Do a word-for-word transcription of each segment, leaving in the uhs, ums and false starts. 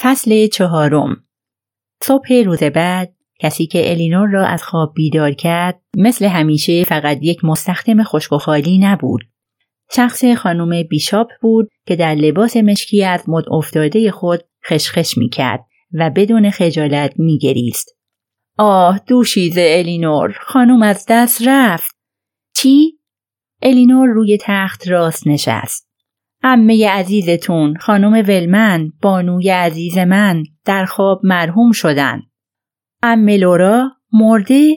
فصل چهارم. صبح روز بعد کسی که الینور را از خواب بیدار کرد مثل همیشه فقط یک مستخدم خشک و خالی نبود. شخص خانم بیشاپ بود که در لباس مشکی از مد افتاده خود خشخش می کرد و بدون خجالت می گریست. آه دوشیزه الینور، خانم از دست رفت. چی؟ الینور روی تخت راست نشست. عمه عزیزتون، خانم ولمن، بانوی عزیز من، در خواب مرحوم شدن. عمه لورا مرده؟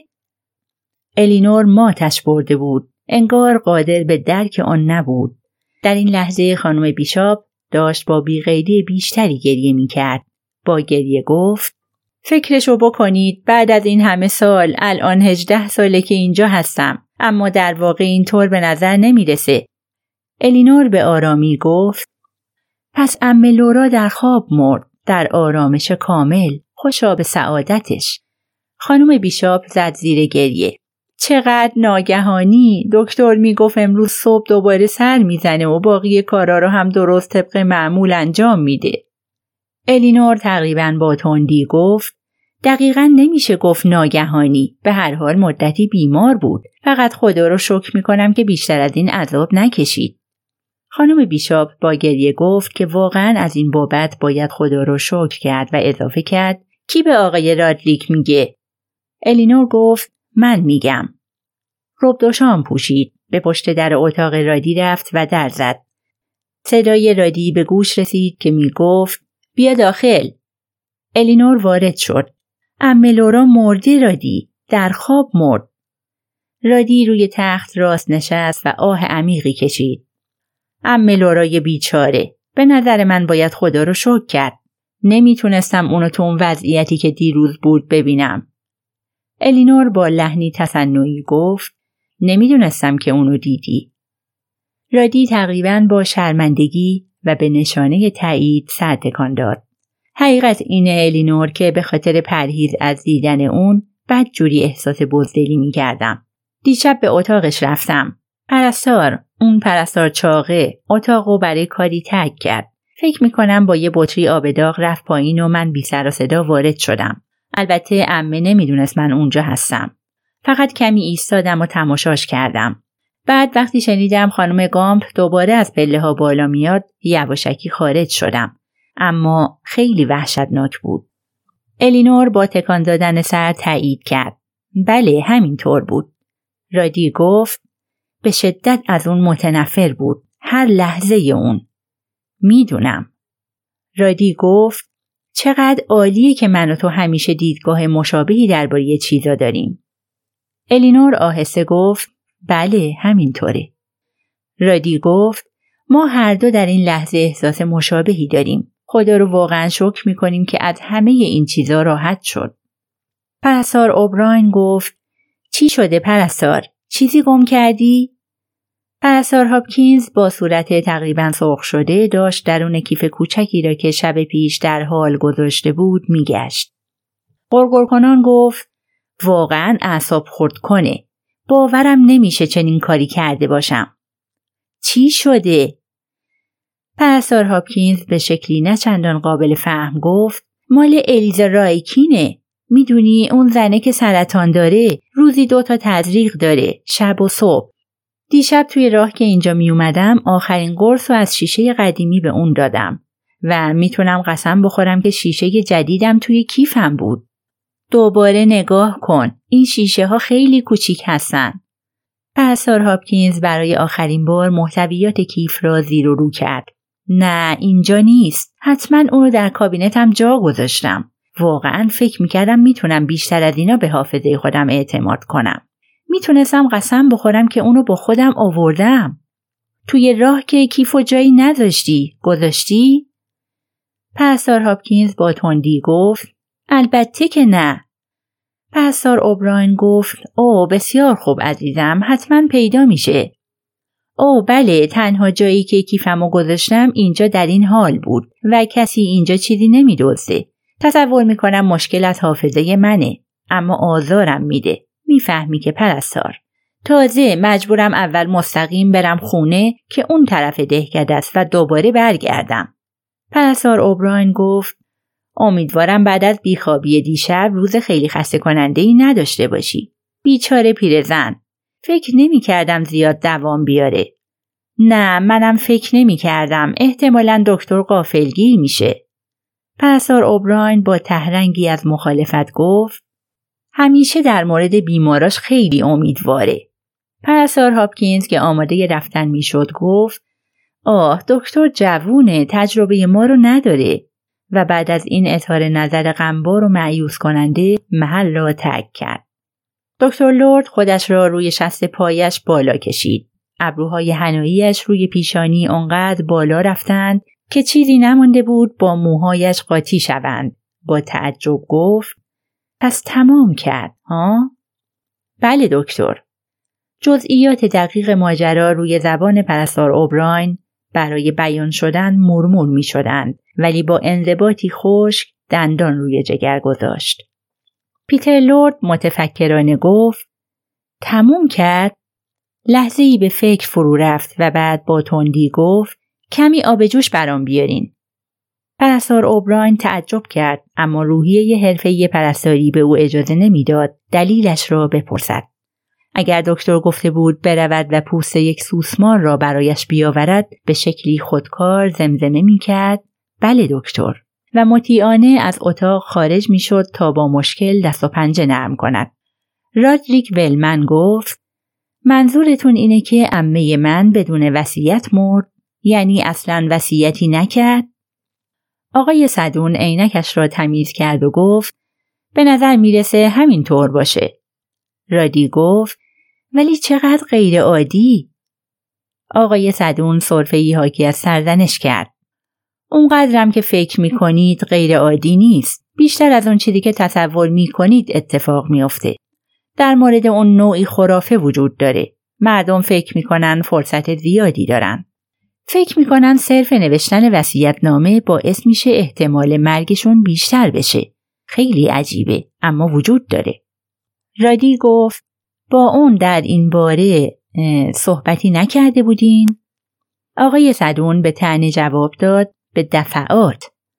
الینور ماتش برده بود. انگار قادر به درک آن نبود. در این لحظه خانم بیشاپ داشت با بی‌قیدی بیشتری گریه می کرد. با گریه گفت: فکرشو بکنید، بعد از این همه سال، الان هجده ساله که اینجا هستم، اما در واقع اینطور به نظر نمیرسه. الینور به آرامی گفت: پس عمه لورا در خواب مرد، در آرامش کامل، خوشا به سعادتش. خانم بیشاپ زد زیر گریه. چقدر ناگهانی، دکتر میگفت امروز صبح دوباره سر میزنه و باقی کارا رو هم درست طبق معمول انجام میده. الینور تقریباً با تندی گفت: دقیقاً نمیشه گفت ناگهانی، به هر حال مدتی بیمار بود، فقط خدا رو شکر میکنم که بیشتر از این عذاب نکشید. خانم بیشاپ با گریه گفت که واقعاً از این بابت باید خدا رو شکر کرد و اضافه کرد: کی به آقای رادلیک میگه؟ الینور گفت: من میگم. رب دوشام پوشید، به پشت در اتاق رادی رفت و در زد. صدای رادی به گوش رسید که میگفت: بیا داخل. الینور وارد شد. عمه لورا مرده رادی، در خواب مرد. رادی روی تخت راست نشست و آه عمیقی کشید. عمه لورای بیچاره، به نظر من باید خدا رو شکر کرد. نمیتونستم اونو تو اون وضعیتی که دیروز بود ببینم. الینور با لحنی تصنعی گفت: نمیدونستم که اونو دیدی. رادی تقریباً با شرمندگی و به نشانه تایید سر تکان داد. حقیقت اینه الینور که به خاطر پرهیز از دیدن اون بدجوری احساس بزدلی می‌کردم. دیشب به اتاقش رفتم. پرستار، اون پرستار چاقه، اتاقو برای کاری ترک کرد. فکر میکنم با یه بطری آب داغ رفت پایین و من بی سر و صدا وارد شدم. البته عمه نمیدونست من اونجا هستم. فقط کمی ایستادم و تماشاش کردم. بعد وقتی شنیدم خانم گامپ دوباره از پله ها بالا میاد، یواشکی خارج شدم. اما خیلی وحشتناک بود. الینور با تکان دادن سر تایید کرد. بله، همینطور بود. رادی گفت: به شدت از اون متنفر بود. هر لحظه اون. میدونم. رادی گفت: چقدر عالیه که من و تو همیشه دیدگاه مشابهی درباره چیزا داریم. الینور آهسته گفت: بله، همینطوره. رادی گفت: ما هر دو در این لحظه احساس مشابهی داریم. خدا رو واقعا شکر میکنیم که از همه این چیزا راحت شد. پرستار اوبراین گفت: چی شده پرستار؟ چیزی گم کردی؟ پرستار هاپکینز با صورت تقریباً سرخ شده داشت درون کیف کوچکی را که شب پیش در حال گذاشته بود میگشت. غرغر کنان گفت: واقعاً اعصاب خرد کنه. باورم نمیشه چنین کاری کرده باشم. چی شده؟ پرستار هاپکینز به شکلی نه چندان قابل فهم گفت: مال الیزا رایکینه. میدونی اون زنه که سرطان داره، روزی دو تا تزریق داره، شب و صبح. دیشب توی راه که اینجا می اومدم آخرین قرص رو از شیشه قدیمی به اون دادم و میتونم قسم بخورم که شیشه جدیدم توی کیفم بود. دوباره نگاه کن، این شیشه ها خیلی کوچیک هستن. پرستار هاپکینز برای آخرین بار محتویات کیف را زیر و رو کرد. نه، اینجا نیست. حتما اونو در کابینتم جا گذاشتم. واقعا فکر میکردم میتونم بیشتر از اینا به حافظه خودم اعتماد کنم. میتونستم قسم بخورم که اونو با خودم آوردم. توی راه که کیفو جایی نذاشتی، گذاشتی؟ پرستار هاپکینز با تندی گفت: البته که نه. پرستار اوبراین گفت: اوه بسیار خوب عزیزم، حتما پیدا میشه. اوه بله، تنها جایی که کیفمو گذاشتم اینجا در این حال بود و کسی اینجا چیزی نمیدزده. تصور میکنم مشکل از حافظه منه، اما آزارم میده. میفهمی که پرستار. تازه مجبورم اول مستقیم برم خونه که اون طرف دهکده است و دوباره برگردم. پرستار اوبراین گفت: امیدوارم بعد از بیخوابی دیشب روز خیلی خسته کننده‌ای نداشته باشی. بیچاره پیرزن. فکر نمی کردم زیاد دوام بیاره. نه، منم فکر نمی کردم. احتمالاً دکتر غافلگیر میشه. پرستار اوبراین با تهرنگی از مخالفت گفت همیشه در مورد بیماراش خیلی امیدواره. پرستار هاپکینز که آماده رفتن میشد گفت آه دکتر جوونه، تجربه ما رو نداره و بعد از این اظهار نظر غمبار و مایوس کننده محل را ترک کرد. دکتر لورد خودش را روی شست پایش بالا کشید. ابروهای حناییش روی پیشانی آنقدر بالا رفتند که چیزی نمانده بود با موهایش قاطی شوند. با تعجب گفت پس تمام کرد ها؟ بله دکتر. جزئیات دقیق ماجرا روی زبان پرستار اوبراین برای بیان شدن مرمور می شدند ولی با انضباطی خشک دندان روی جگر گذاشت. پیتر لورد متفکرانه گفت تموم کرد؟ لحظه‌ای به فکر فرو رفت و بعد با تندی گفت کمی آب جوش برام بیارین. پرستار اوبراین تعجب کرد اما روحیه حرفه‌ای پرستاری به او اجازه نمیداد دلیلش را بپرسد. اگر دکتر گفته بود برود و پوست یک سوسمار را برایش بیاورد به شکلی خودکار زمزمه می‌کرد بله دکتر و مطیعانه از اتاق خارج می‌شد تا با مشکل دست و پنجه نرم کند. رادریک ولمن گفت منظورتون اینه که عمه من بدون وصیت مرد؟ یعنی اصلاً وصیتی نکرد؟ آقای صدون عینکش را تمیز کرد و گفت به نظر میرسه همین طور باشه. رادی گفت ولی چقدر غیر عادی. آقای صدون سرفه‌ای حاکی از سرزنش کرد. اونقدرم که فکر میکنید غیر عادی نیست. بیشتر از اون چیزی که تصور میکنید اتفاق میفته. در مورد اون نوعی خرافه وجود داره. مردم فکر میکنن فرصت زیادی دارن. فکر میکنن صرف نوشتن وصیت‌نامه باعث میشه احتمال مرگشون بیشتر بشه. خیلی عجیبه اما وجود داره. رادی گفت با اون در این باره صحبتی نکرده بودین؟ آقای صدون به طعنه جواب داد به دفعات.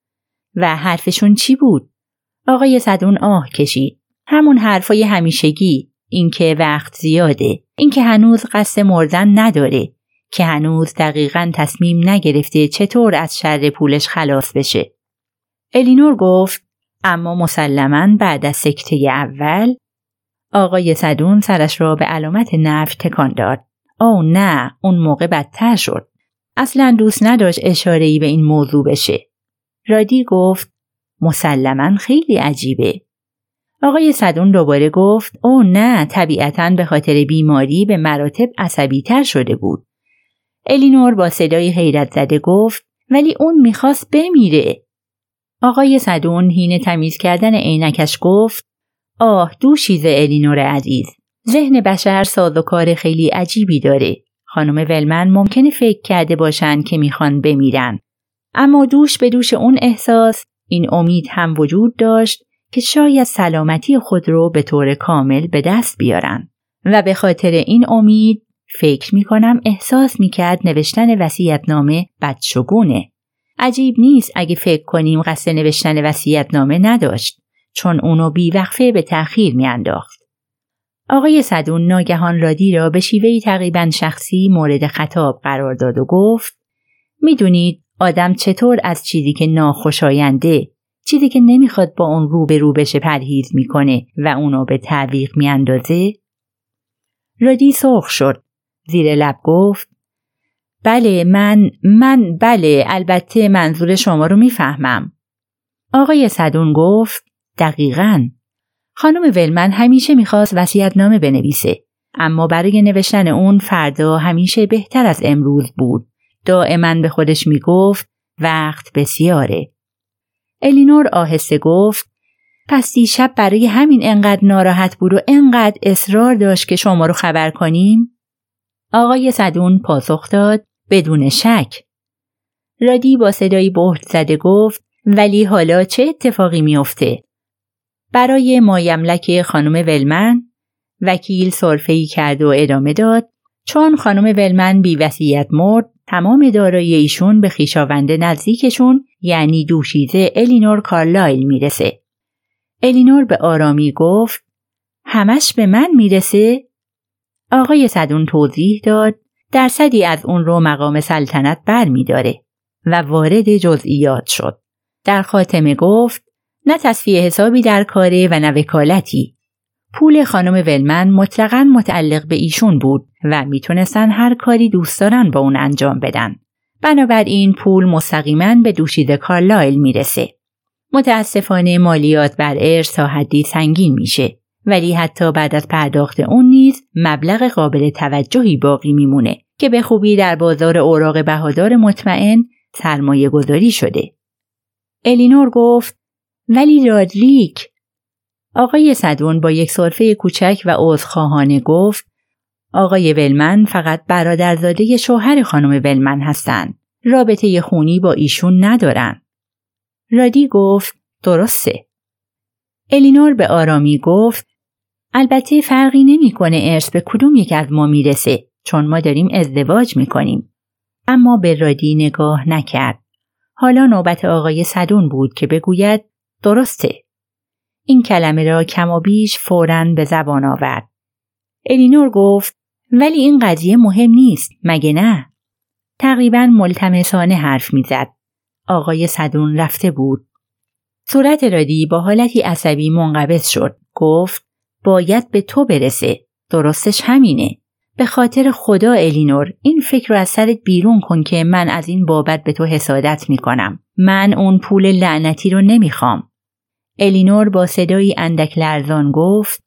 و حرفشون چی بود؟ آقای صدون آه کشید. همون حرفای همیشگی، اینکه وقت زیاده، اینکه هنوز قصد مردن نداره، که هنوز دقیقاً تصمیم نگرفته چطور از شر پولش خلاص بشه. الینور گفت اما مسلماً بعد از سکته اول. آقای صدون سرش را به علامت نفی تکان داد. اوه نه، اون موقع بدتر شد. اصلاً دوست نداشت اشاره‌ای به این موضوع بشه. رادی گفت مسلماً خیلی عجیبه. آقای صدون دوباره گفت اوه نه، طبیعتاً به خاطر بیماری به مراتب عصبی تر شده بود. الینور با صدای حیرت زده گفت ولی اون میخواست بمیره. آقای صدون حین تمیز کردن عینکش گفت آه دوشیزه الینور عزیز. ذهن بشر سازوکار خیلی عجیبی داره. خانم ولمن ممکنه فکر کرده باشن که میخوان بمیرن. اما دوش به دوش اون احساس این امید هم وجود داشت که شاید سلامتی خود رو به طور کامل به دست بیارن. و به خاطر این امید فکر میکنم احساس میکرد نوشتن وصیت‌نامه بدشگونه. عجیب نیست اگه فکر کنیم قصد نوشتن وصیت‌نامه نداشت، چون اونو بیوقفه به تأخیر میانداخت. آقای صدون ناگهان رادی را به شیوهی تقریباً شخصی مورد خطاب قرار داد و گفت میدونید آدم چطور از چیزی که ناخوشاینده، چیزی که نمیخواد با اون رو به رو بشه پرهیز میکنه و اونو به تعویق میاندازه؟ رادی سرخ شد. زیر لب گفت بله من من بله البته منظور شما رو میفهمم. آقای صدون گفت دقیقاً. خانم ولمن همیشه میخواست وصیت‌نامه بنویسه، اما برای نوشتن اون فردا همیشه بهتر از امروز بود. دائما به خودش میگفت وقت بسیاره. الینور آهسته گفت پس دیشب برای همین انقدر ناراحت بود و انقدر اصرار داشت که شما رو خبر کنیم؟ آقای صدون پاسخ داد بدون شک. رادی با صدایی بهت زده گفت ولی حالا چه اتفاقی میفته؟ برای مایملک خانم ولمن؟ وکیل سرفه‌ای کرد و ادامه داد چون خانم ولمن بی وصیت مرد تمام دارایی ایشون به خویشاوند نزدیکشون یعنی دوشیزه الینور کارلایل میرسه. الینور به آرامی گفت همش به من میرسه؟ آقای صدون توضیح داد درصدی از اون رو مقام سلطنت بر میداره و وارد جزئیات شد. در خاتمه گفت نه تصفیه حسابی در کاره و نه وکالتی. پول خانم ولمن مطلقاً متعلق به ایشون بود و میتونستن هر کاری دوست دارن با اون انجام بدن. بنابراین پول مستقیماً به دوشیزه کارلایل میرسه. متاسفانه مالیات بر ارث تا حدی سنگین میشه ولی حتی بعد از پرداخت اون نیز مبلغ قابل توجهی باقی میمونه که به خوبی در بازار اوراق بهادار مطمئن سرمایه گذاری شده. الینور گفت ولی رادریک. آقای صدون با یک سرفه کوچک و عذرخواهانه گفت آقای ولمن فقط برادرزاده شوهر خانم ولمن هستن. رابطه خونی با ایشون ندارن. رادی گفت درسته. الینور به آرامی گفت البته فرقی نمی‌کنه ارث به کدوم یک از ما میرسه چون ما داریم ازدواج میکنیم. اما به رادی نگاه نکرد. حالا نوبت آقای صدون بود که بگوید درسته. این کلمه را کم و بیش فوراً به زبان آورد. الینور گفت ولی این قضیه مهم نیست مگه نه؟ تقریباً ملتمسانه حرف میزد. آقای صدون رفته بود. صورت رادی با حالتی عصبی منقبض شد. گفت باید به تو برسه. درستش همینه. به خاطر خدا الینور این فکر رو از سرت بیرون کن که من از این بابت به تو حسادت میکنم. من اون پول لعنتی رو نمیخوام. الینور با صدایی اندک لرزان گفت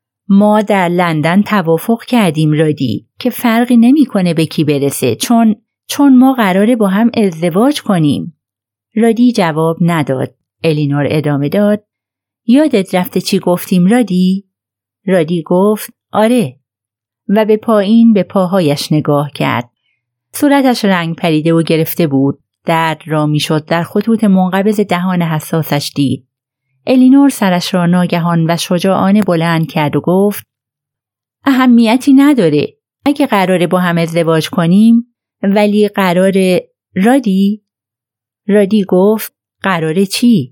ما در لندن توافق کردیم رادی که فرقی نمیکنه به کی برسه چون چون ما قراره با هم ازدواج کنیم. رادی جواب نداد. الینور ادامه داد یادت رفته چی گفتیم رادی؟ رادی گفت آره و به پایین به پاهایش نگاه کرد. صورتش رنگ پریده و گرفته بود. درد را میشد در خطوط منقبض دهان حساسش دید. الینور سرش را ناگهان و شجاعانه بلند کرد و گفت اهمیتی نداره. اگه قراره با هم ازدواج کنیم ولی قراره رادی؟ رادی گفت قراره چی؟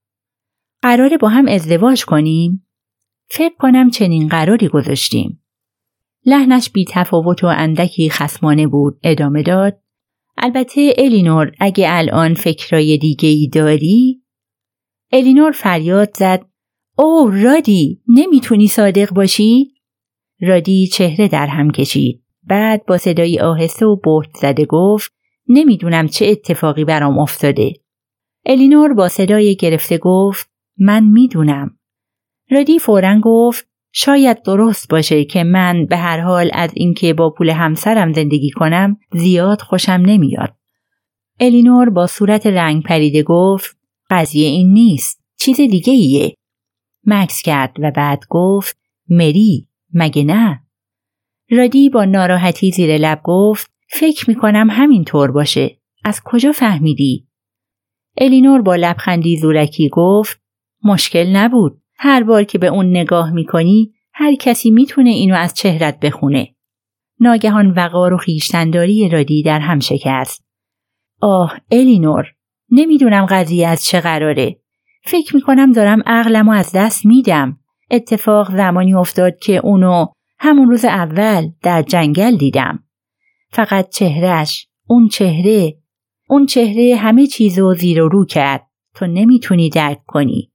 قراره با هم ازدواج کنیم؟ فکر کنم چنین قراری گذاشتیم. لحنش بی تفاوت و اندکی خصمانه بود. ادامه داد البته الینور اگه الان فکرای دیگه‌ای داری؟ الینور فریاد زد اوه رادی نمیتونی صادق باشی؟ رادی چهره در هم کشید. بعد با صدای آهسته و بهت زده گفت نمیدونم چه اتفاقی برام افتاده. الینور با صدای گرفته گفت من میدونم. رادی فوراً گفت شاید درست باشه که من به هر حال از اینکه با پول همسرم زندگی کنم زیاد خوشم نمیاد. الینور با صورت رنگ پریده گفت قضیه این نیست. چیز دیگه ایه. مکث کرد و بعد گفت مری مگه نه؟ رادی با ناراحتی زیر لب گفت فکر میکنم همین طور باشه. از کجا فهمیدی؟ الینور با لبخندی زورکی گفت مشکل نبود. هر بار که به اون نگاه میکنی هر کسی میتونه اینو از چهرت بخونه. ناگهان وقار و خویشتنداری رادی در هم شکست. آه الینور نمیدونم قضیه از چه قراره. فکر میکنم دارم عقلمو از دست میدم. اتفاق زمانی افتاد که اونو همون روز اول در جنگل دیدم. فقط چهرش، اون چهره، اون چهره همه چیزو زیر و رو کرد. تو نمیتونی درک کنی.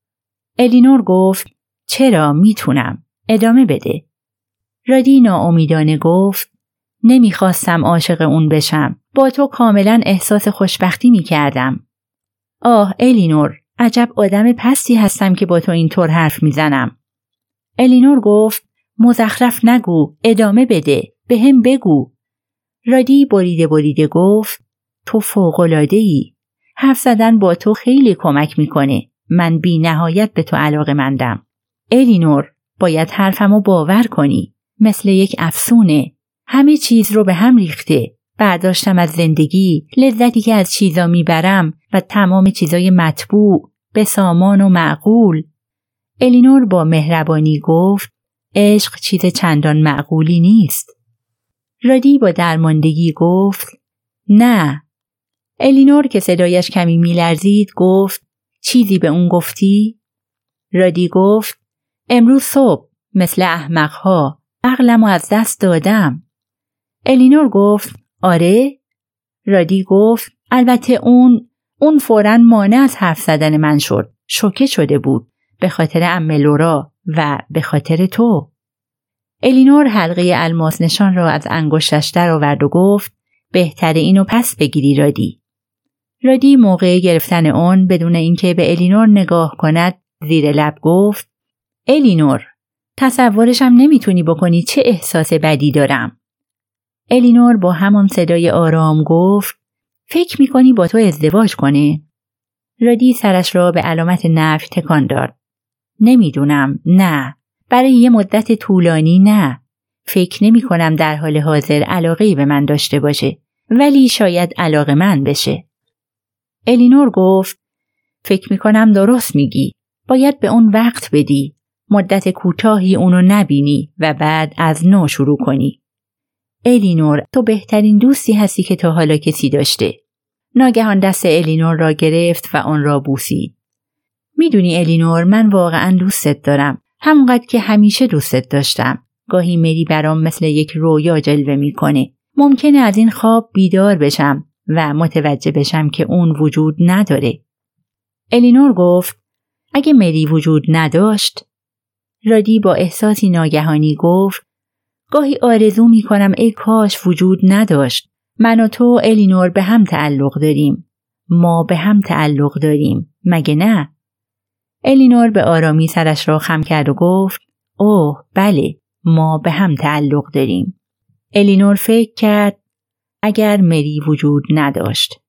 الینور گفت چرا میتونم؟ ادامه بده. رادی ناامیدانه گفت نمیخواستم عاشق اون بشم. با تو کاملا احساس خوشبختی میکردم. آه الینور عجب آدم پستی هستم که با تو اینطور حرف میزنم. الینور گفت مزخرف نگو. ادامه بده. به هم بگو. رادی بریده بریده گفت تو فوق‌العاده‌ای. حرف زدن با تو خیلی کمک میکنه. من بی نهایت به تو علاقه‌مندم. الینور باید حرفمو باور کنی. مثل یک افسونه. همه چیز رو به هم ریخته. برداشتم از زندگی، لذتی که از چیزا میبرم و تمام چیزای مطبوع، به سامان و معقول. الینور با مهربانی گفت عشق چیز چندان معقولی نیست. رادی با درماندگی گفت نه. الینور که صدایش کمی میلرزید گفت چیزی به اون گفتی؟ رادی گفت امروز صبح مثل احمقها عقلمو از دست دادم. الینور گفت آره؟ رادی گفت البته اون اون فوراً مانع از حرف زدن من شد. شوکه شده بود به خاطر عمه لورا و به خاطر تو. الینور حلقه الماس نشان را از انگشتش درآورد و گفت بهتره اینو پس بگیری رادی. رادی موقع گرفتن اون بدون اینکه به الینور نگاه کند زیر لب گفت الینور تصورشم نمیتونی بکنی چه احساس بدی دارم. الینور با همان صدای آرام گفت فکر میکنی با تو ازدواج کنه؟ رادی سرش را به علامت نفی تکان داد. نمیدونم، نه. برای یه مدت طولانی نه. فکر نمی کنم در حال حاضر علاقه‌ای به من داشته باشه، ولی شاید علاقه من بشه. الینور گفت فکر می کنم درست میگی. باید به اون وقت بدی. مدت کوتاهی اونو نبینی و بعد از نو شروع کنی. الینور تو بهترین دوستی هستی که تا حالا کسی داشته. ناگهان دست الینور را گرفت و آن را بوسید. میدونی الینور من واقعا دوستت دارم. همونقدر که همیشه دوستت داشتم. گاهی مری برام مثل یک رویا جلوه میکنه. ممکنه از این خواب بیدار بشم و متوجه بشم که اون وجود نداره. الینور گفت اگه مری وجود نداشت؟ رادی با احساسی ناگهانی گفت گاهی آرزو میکنم ای کاش وجود نداشت. من و تو الینور به هم تعلق داریم. ما به هم تعلق داریم. مگه نه؟ الینور به آرامی سرش را خم کرد و گفت اوه بله، ما به هم تعلق داریم. الینور فکر کرد اگر مری وجود نداشت.